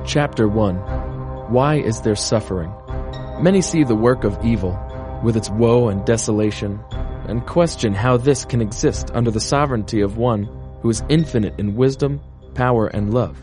Chapter 1. Why is there suffering? Many see the work of evil, with its woe and desolation, and question how this can exist under the sovereignty of one who is infinite in wisdom, power, and love.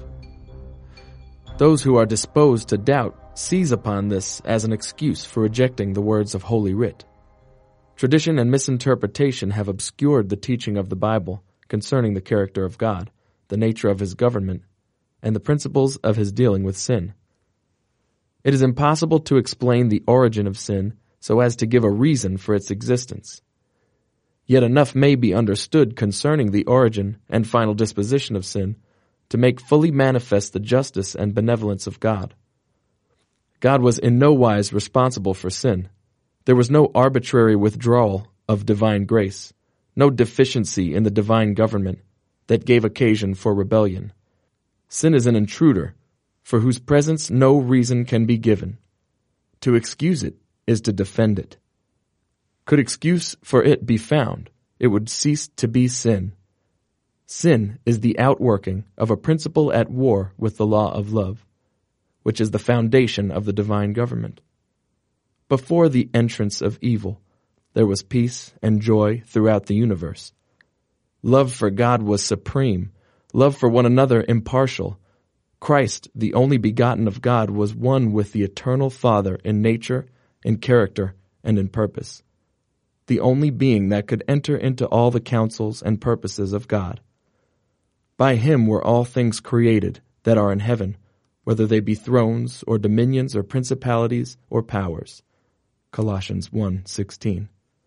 Those who are disposed to doubt seize upon this as an excuse for rejecting the words of Holy Writ. Tradition and misinterpretation have obscured the teaching of the Bible concerning the character of God, the nature of His government, and the principles of His dealing with sin. It is impossible to explain the origin of sin so as to give a reason for its existence. Yet enough may be understood concerning the origin and final disposition of sin to make fully manifest the justice and benevolence of God. God was in no wise responsible for sin. There was no arbitrary withdrawal of divine grace, no deficiency in the divine government that gave occasion for rebellion. Sin is an intruder, for whose presence no reason can be given. To excuse it is to defend it. Could excuse for it be found, it would cease to be sin. Sin is the outworking of a principle at war with the law of love, which is the foundation of the divine government. Before the entrance of evil, there was peace and joy throughout the universe. Love for God was supreme, love for one another impartial. Christ, the only begotten of God, was one with the eternal Father in nature, in character, and in purpose, the only being that could enter into all the counsels and purposes of God. By Him were all things created that are in heaven, whether they be thrones or dominions or principalities or powers. Colossians 1:16.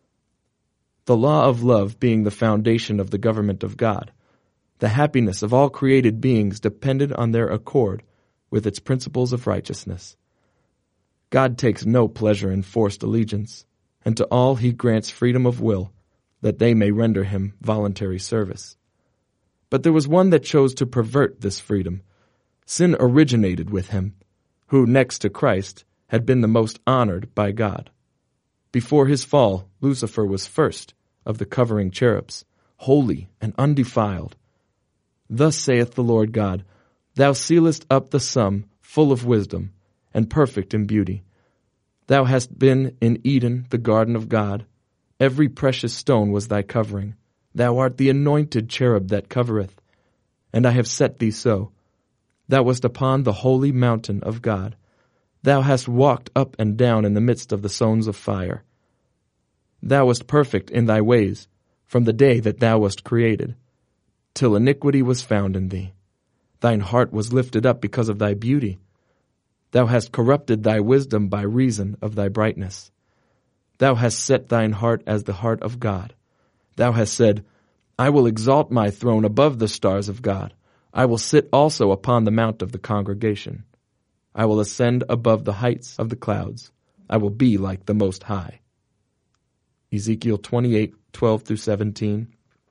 The law of love being the foundation of the government of God, the happiness of all created beings depended on their accord with its principles of righteousness. God takes no pleasure in forced allegiance, and to all He grants freedom of will, that they may render Him voluntary service. But there was one that chose to pervert this freedom. Sin originated with him, who, next to Christ, had been the most honored by God. Before his fall, Lucifer was first of the covering cherubs, holy and undefiled. Thus saith the Lord God, Thou sealest up the sum, full of wisdom, and perfect in beauty. Thou hast been in Eden, the garden of God. Every precious stone was thy covering. Thou art the anointed cherub that covereth, and I have set thee so. Thou wast upon the holy mountain of God. Thou hast walked up and down in the midst of the stones of fire. Thou wast perfect in thy ways, from the day that thou wast created, till iniquity was found in thee. Thine heart was lifted up because of thy beauty. Thou hast corrupted thy wisdom by reason of thy brightness. Thou hast set thine heart as the heart of God. Thou hast said, I will exalt my throne above the stars of God. I will sit also upon the mount of the congregation. I will ascend above the heights of the clouds. I will be like the Most High. Ezekiel 28:12-17,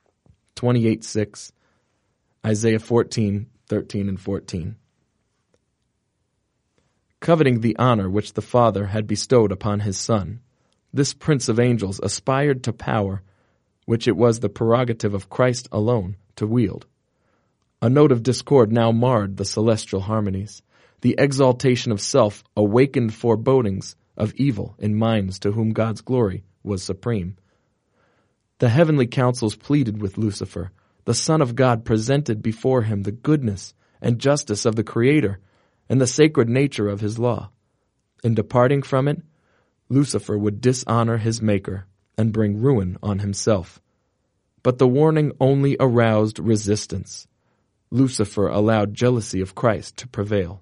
28:6, Isaiah 14:13 and 14. Coveting the honor which the Father had bestowed upon His Son, this Prince of Angels aspired to power which it was the prerogative of Christ alone to wield. A note of discord now marred the celestial harmonies. The exaltation of self awakened forebodings of evil in minds to whom God's glory was supreme. The heavenly councils pleaded with Lucifer. The Son of God presented before him the goodness and justice of the Creator and the sacred nature of His law. In departing from it, Lucifer would dishonor his Maker and bring ruin on himself. But the warning only aroused resistance. Lucifer allowed jealousy of Christ to prevail.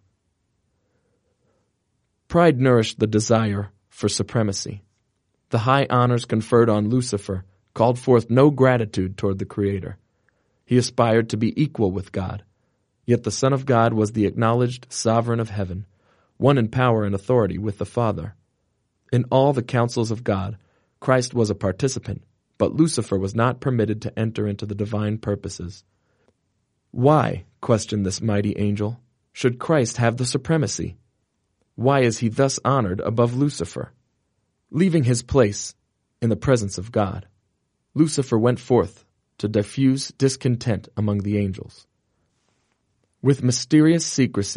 Pride nourished the desire for supremacy. The high honors conferred on Lucifer called forth no gratitude toward the Creator. He aspired to be equal with God. Yet the Son of God was the acknowledged sovereign of heaven, one in power and authority with the Father. In all the counsels of God, Christ was a participant, but Lucifer was not permitted to enter into the divine purposes. Why, questioned this mighty angel, should Christ have the supremacy? Why is He thus honored above Lucifer? Leaving his place in the presence of God, Lucifer went forth to diffuse discontent among the angels. With mysterious secrecy,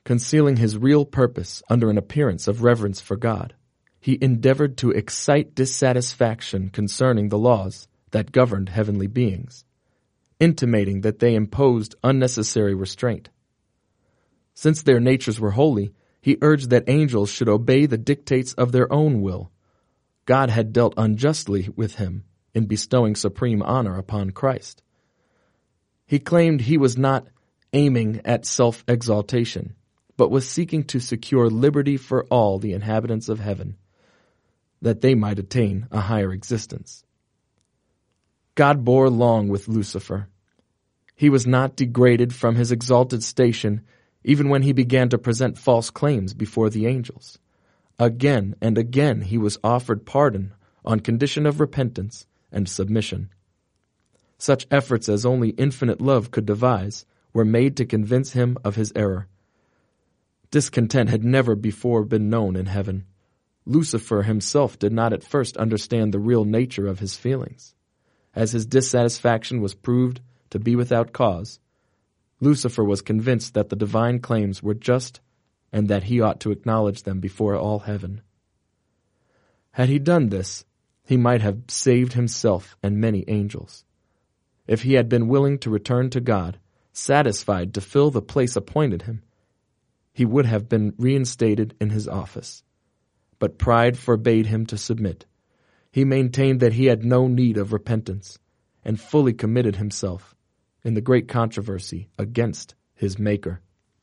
Concealing his real purpose under an appearance of reverence for God, he endeavored to excite dissatisfaction concerning the laws that governed heavenly beings, intimating that they imposed unnecessary restraint. Since their natures were holy, he urged that angels should obey the dictates of their own will. God had dealt unjustly with him in bestowing supreme honor upon Christ. He claimed he was not aiming at self-exaltation, but was seeking to secure liberty for all the inhabitants of heaven, that they might attain a higher existence. God bore long with Lucifer. He was not degraded from his exalted station even when he began to present false claims before the angels. Again and again he was offered pardon on condition of repentance and submission. Such efforts as only infinite love could devise were made to convince him of his error. Discontent had never before been known in heaven. Lucifer himself did not at first understand the real nature of his feelings. As his dissatisfaction was proved to be without cause, Lucifer was convinced that the divine claims were just and that he ought to acknowledge them before all heaven. Had he done this, he might have saved himself and many angels. If he had been willing to return to God, satisfied to fill the place appointed him, he would have been reinstated in his office. But pride forbade him to submit. He maintained that he had no need of repentance, and fully committed himself in the great controversy against his Maker.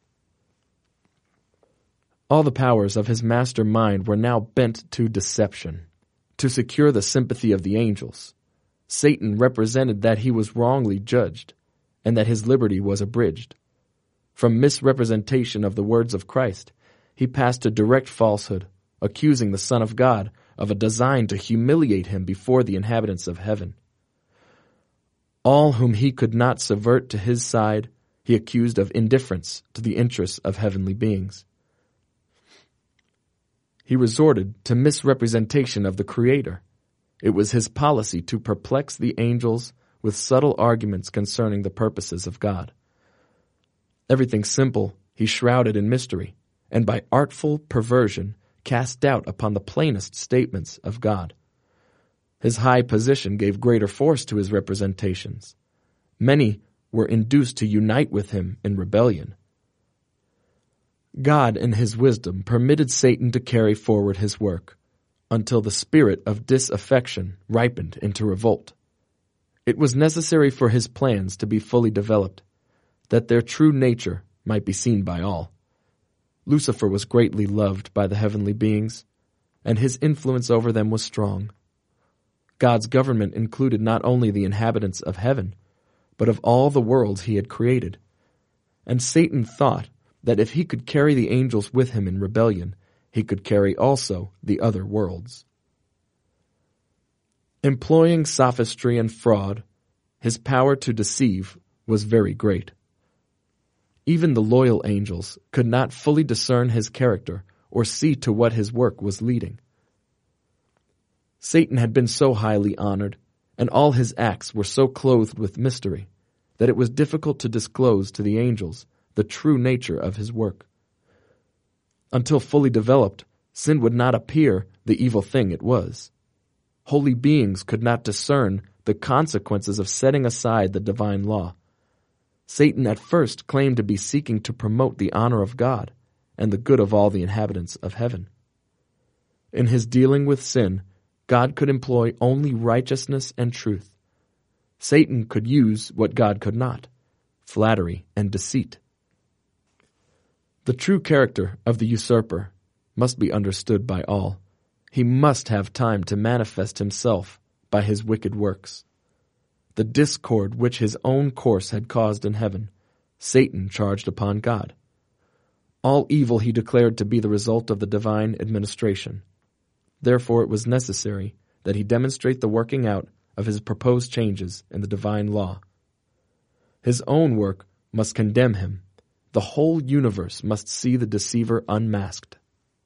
All the powers of his master mind were now bent to deception, to secure the sympathy of the angels. Satan represented that he was wrongly judged, and that his liberty was abridged. From misrepresentation of the words of Christ, he passed to direct falsehood, accusing the Son of God of a design to humiliate him before the inhabitants of heaven. All whom he could not subvert to his side, he accused of indifference to the interests of heavenly beings. He resorted to misrepresentation of the Creator. It was his policy to perplex the angels with subtle arguments concerning the purposes of God. Everything simple he shrouded in mystery, and by artful perversion cast doubt upon the plainest statements of God. His high position gave greater force to his representations. Many were induced to unite with him in rebellion. God, in his wisdom, permitted Satan to carry forward his work until the spirit of disaffection ripened into revolt. It was necessary for his plans to be fully developed, that their true nature might be seen by all. Lucifer was greatly loved by the heavenly beings, and his influence over them was strong. God's government included not only the inhabitants of heaven, but of all the worlds he had created. And Satan thought that if he could carry the angels with him in rebellion, he could carry also the other worlds. Employing sophistry and fraud, his power to deceive was very great. Even the loyal angels could not fully discern his character or see to what his work was leading. Satan had been so highly honored, and all his acts were so clothed with mystery, that it was difficult to disclose to the angels the true nature of his work. Until fully developed, sin would not appear the evil thing it was. Holy beings could not discern the consequences of setting aside the divine law. Satan at first claimed to be seeking to promote the honor of God and the good of all the inhabitants of heaven. In his dealing with sin, God could employ only righteousness and truth. Satan could use what God could not, flattery and deceit. The true character of the usurper must be understood by all. He must have time to manifest himself by his wicked works. The discord which his own course had caused in heaven, Satan charged upon God. All evil he declared to be the result of the divine administration. Therefore it was necessary that he demonstrate the working out of his proposed changes in the divine law. His own work must condemn him. The whole universe must see the deceiver unmasked.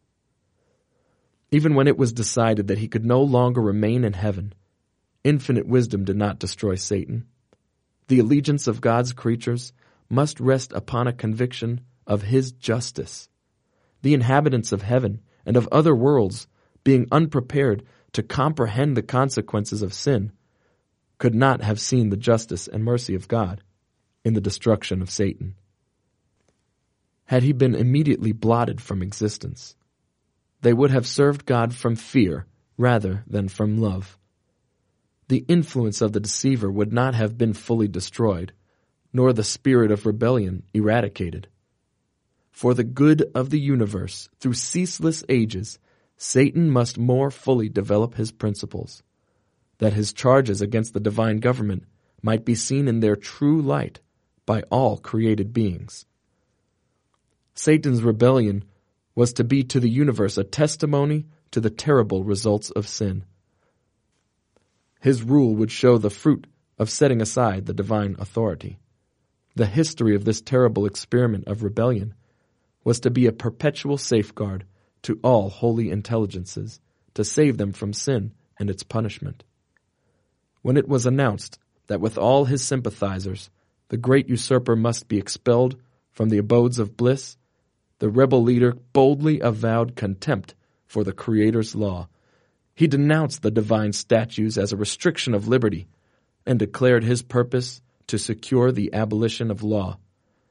Even when it was decided that he could no longer remain in heaven, infinite wisdom did not destroy Satan. The allegiance of God's creatures must rest upon a conviction of his justice. The inhabitants of heaven and of other worlds, being unprepared to comprehend the consequences of sin, could not have seen the justice and mercy of God in the destruction of Satan. Had he been immediately blotted from existence, they would have served God from fear rather than from love. The influence of the deceiver would not have been fully destroyed, nor the spirit of rebellion eradicated. For the good of the universe, through ceaseless ages, Satan must more fully develop his principles, that his charges against the divine government might be seen in their true light by all created beings. Satan's rebellion was to be to the universe a testimony to the terrible results of sin. His rule would show the fruit of setting aside the divine authority. The history of this terrible experiment of rebellion was to be a perpetual safeguard to all holy intelligences, to save them from sin and its punishment. When it was announced that with all his sympathizers the great usurper must be expelled from the abodes of bliss, the rebel leader boldly avowed contempt for the Creator's law. He denounced the divine statutes as a restriction of liberty and declared his purpose to secure the abolition of law.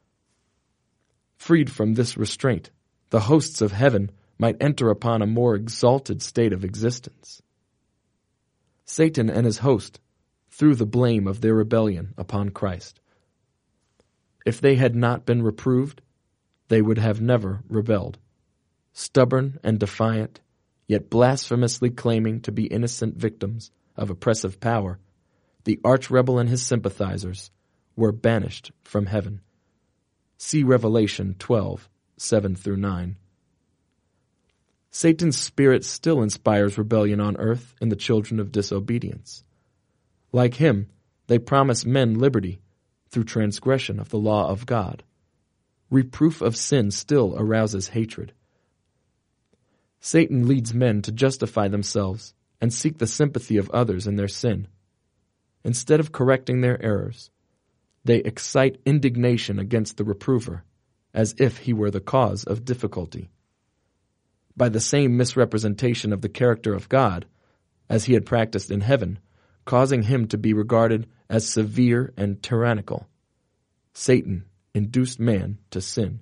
Freed from this restraint, the hosts of heaven might enter upon a more exalted state of existence. Satan and his host threw the blame of their rebellion upon Christ. If they had not been reproved, they would have never rebelled. Stubborn and defiant, yet blasphemously claiming to be innocent victims of oppressive power, the arch-rebel and his sympathizers were banished from heaven. See Revelation 12, 7-9. Satan's spirit still inspires rebellion on earth in the children of disobedience. Like him, they promise men liberty through transgression of the law of God. Reproof of sin still arouses hatred. Satan leads men to justify themselves and seek the sympathy of others in their sin. Instead of correcting their errors, they excite indignation against the reprover, as if he were the cause of difficulty. By the same misrepresentation of the character of God, as he had practiced in heaven, causing him to be regarded as severe and tyrannical, Satan induced man to sin.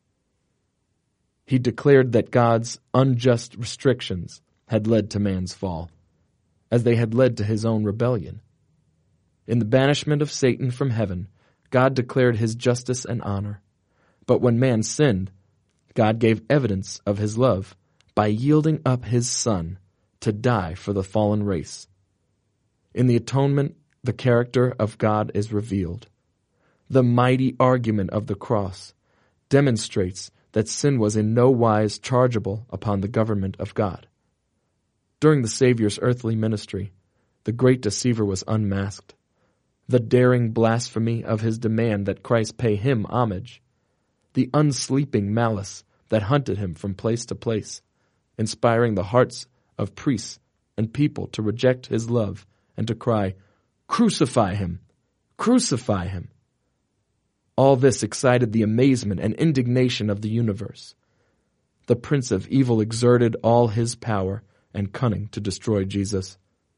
He declared that God's unjust restrictions had led to man's fall, as they had led to his own rebellion. In the banishment of Satan from heaven, God declared his justice and honor. But when man sinned, God gave evidence of his love by yielding up his Son to die for the fallen race. In the atonement, the character of God is revealed. The mighty argument of the cross demonstrates that sin was in no wise chargeable upon the government of God. During the Savior's earthly ministry, the great deceiver was unmasked. The daring blasphemy of his demand that Christ pay him homage, the unsleeping malice that hunted him from place to place, inspiring the hearts of priests and people to reject his love and to cry, "Crucify him! Crucify him!" All this excited the amazement and indignation of the universe. The prince of evil exerted all his power and cunning to destroy Jesus.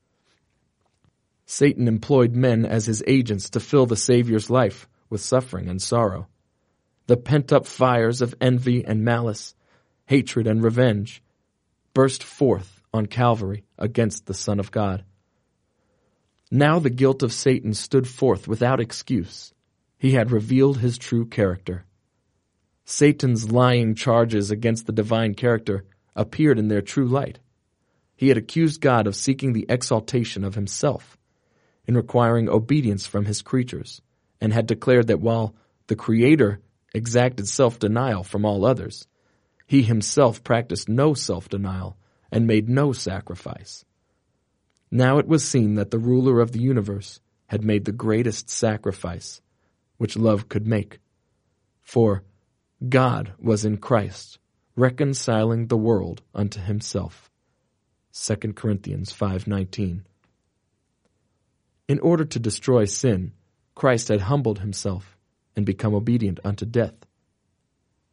Satan employed men as his agents to fill the Savior's life with suffering and sorrow. The pent-up fires of envy and malice, hatred and revenge, burst forth on Calvary against the Son of God. Now the guilt of Satan stood forth without excuse. He had revealed his true character. Satan's lying charges against the divine character appeared in their true light. He had accused God of seeking the exaltation of himself, in requiring obedience from his creatures, and had declared that while the Creator exacted self-denial from all others, he himself practiced no self-denial and made no sacrifice. Now it was seen that the ruler of the universe had made the greatest sacrifice which love could make. For God was in Christ, reconciling the world unto himself. 2 Corinthians 5:19. In order to destroy sin, Christ had humbled himself and become obedient unto death.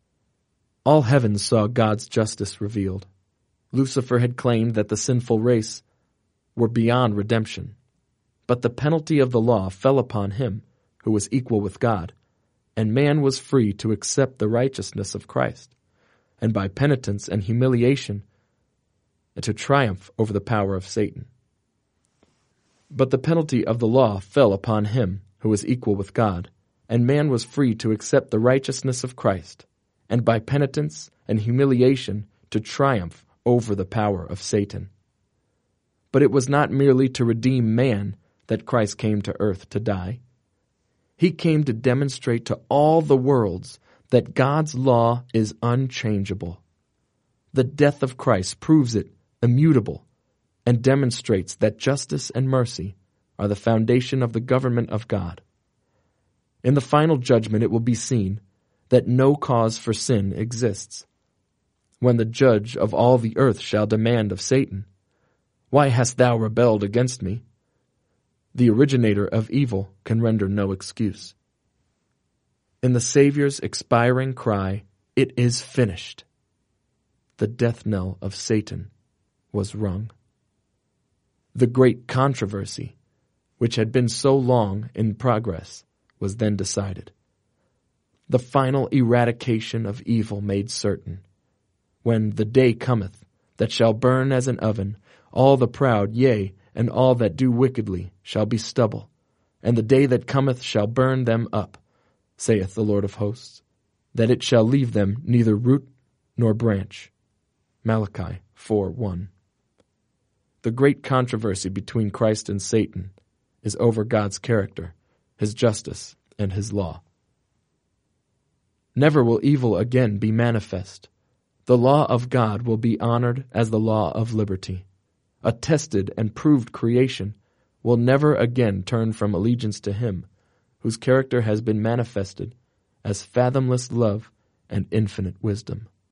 All heaven saw God's justice revealed. Lucifer had claimed that the sinful race were beyond redemption, but the penalty of the law fell upon him who was equal with God, and man was free to accept the righteousness of Christ, and by penitence and humiliation to triumph over the power of Satan. But the penalty of the law fell upon him who was equal with God, and man was free to accept the righteousness of Christ, and by penitence and humiliation to triumph over the power of Satan. But it was not merely to redeem man that Christ came to earth to die. He came to demonstrate to all the worlds that God's law is unchangeable. The death of Christ proves it immutable and demonstrates that justice and mercy are the foundation of the government of God. In the final judgment it will be seen that no cause for sin exists. When the judge of all the earth shall demand of Satan, "Why hast thou rebelled against me?" the originator of evil can render no excuse. In the Savior's expiring cry, "It is finished," the death knell of Satan was rung. The great controversy, which had been so long in progress, was then decided. The final eradication of evil made certain, when the day cometh that shall burn as an oven, all the proud, yea, and all that do wickedly shall be stubble, and the day that cometh shall burn them up, saith the Lord of hosts, that it shall leave them neither root nor branch. Malachi 4:1. The great controversy between Christ and Satan is over God's character, his justice, and his law. Never will evil again be manifest. The law of God will be honored as the law of liberty. A tested and proved creation will never again turn from allegiance to him whose character has been manifested as fathomless love and infinite wisdom.